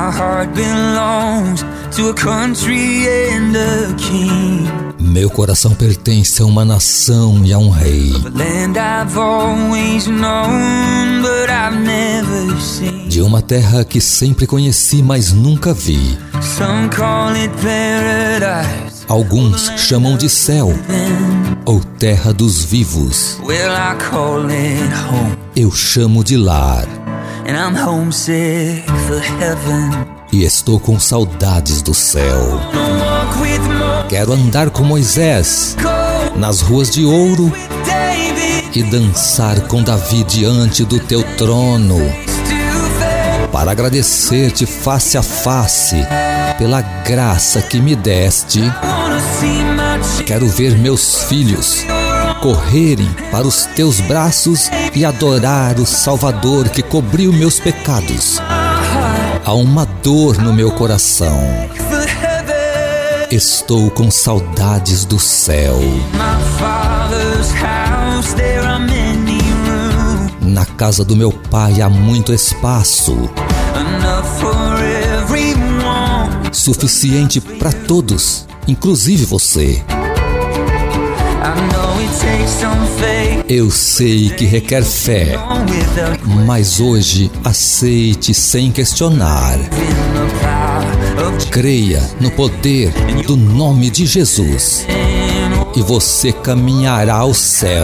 My heart belongs to a country and a king. Meu coração pertence a uma nação e a um rei. A land I've always known, but I've never seen. De uma terra que sempre conheci, mas nunca vi. Some call it paradise. Alguns chamam de céu ou terra dos vivos. Well, I call it home. Eu chamo de lar. And I'm homesick for heaven. E estou com saudades do céu. Walk with Quero andar com Moisés nas ruas de ouro David e dançar com Davi diante do teu trono, para agradecer-te face a face pela graça que me deste. wanna see my Quero ver meus filhos correrem para os teus braços e adorar o Salvador que cobriu meus pecados. Há uma dor no meu coração. for heaven. Estou com saudades do céu. My father's house, there are many rooms, Na casa do meu pai há muito espaço, enough for everyone. suficiente para todos, inclusive você. I know it takes some faith, Eu sei que requer fé, without mas hoje aceite sem questionar. in the power of Creia no poder do nome de Jesus e você caminhará ao céu.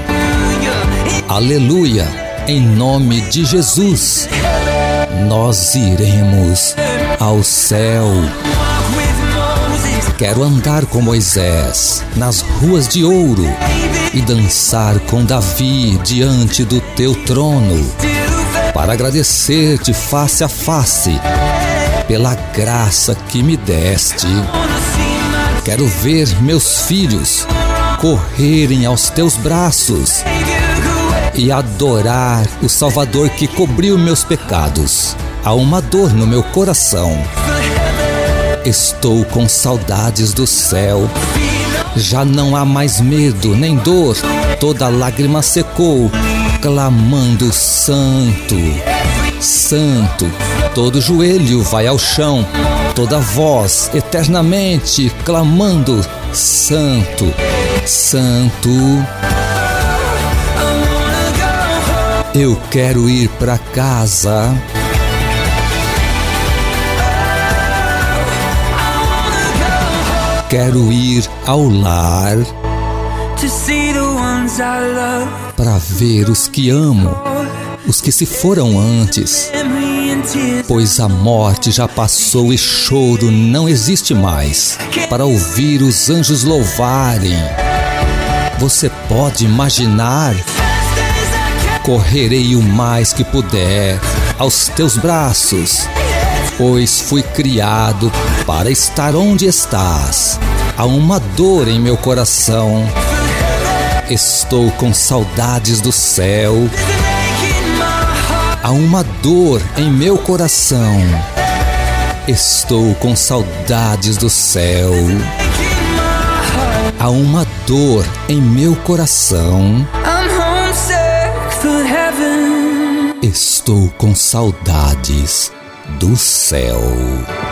Aleluia! Em nome de Jesus, nós iremos ao céu. Walk with Moses, Quero andar com Moisés nas ruas de ouro e dançar com Davi diante do teu trono, para agradecer-te face a face pela graça que me deste. wanna see my Quero ver meus filhos correrem aos teus braços Savior who e adorar o Salvador que cobriu meus pecados. Há uma dor no meu coração. Estou com saudades do céu. Já não há mais medo nem dor. Toda lágrima secou, clamando santo, santo. Todo joelho vai ao chão, toda voz eternamente clamando santo, santo. Eu quero ir para casa. Quero ir ao lar to see the ones I love. para ver os que amo, os que se foram antes, Memory and tears. pois a morte já passou e choro não existe mais, para ouvir os anjos louvarem. Você pode imaginar? Correrei o mais que puder aos teus braços, pois fui criado para estar onde estás. Há uma dor em meu coração. Estou com saudades do céu. Há uma dor em meu coração. Estou com saudades do céu. Há uma dor em meu coração. I'm homesick for heaven. Estou com saudades do céu.